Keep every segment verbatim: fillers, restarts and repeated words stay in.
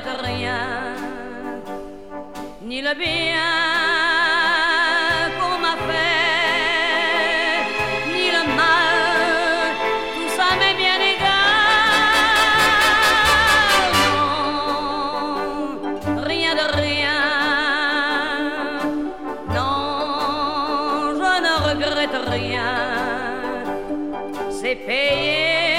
regrette rien, ni le bien qu'on m'a fait, ni le mal, tout ça m'est bien égal. Non, rien de rien, non, je ne regrette rien, c'est payé.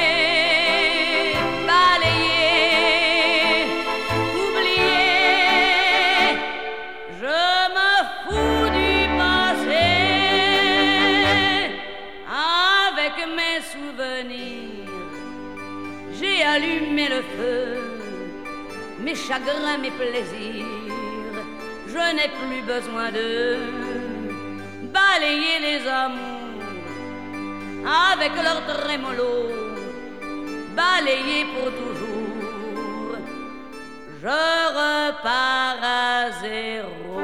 J'ai allumé le feu, mes chagrins, mes plaisirs, je n'ai plus besoin de balayer les amours avec leur trémolo, balayer pour toujours, je repars à zéro.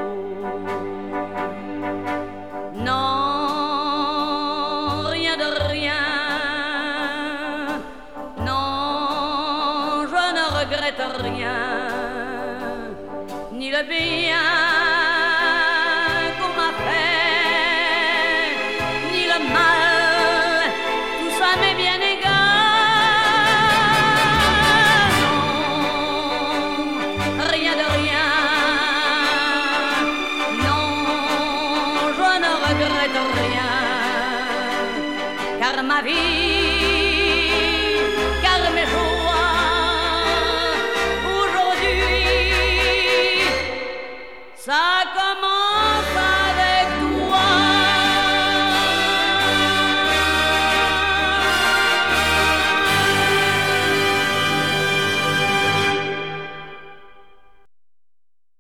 Non, rien, ni le bien qu'on m'a fait, ni le mal, tout ça m'est bien égal. Non, rien de rien, non, je ne regrette rien, car ma vie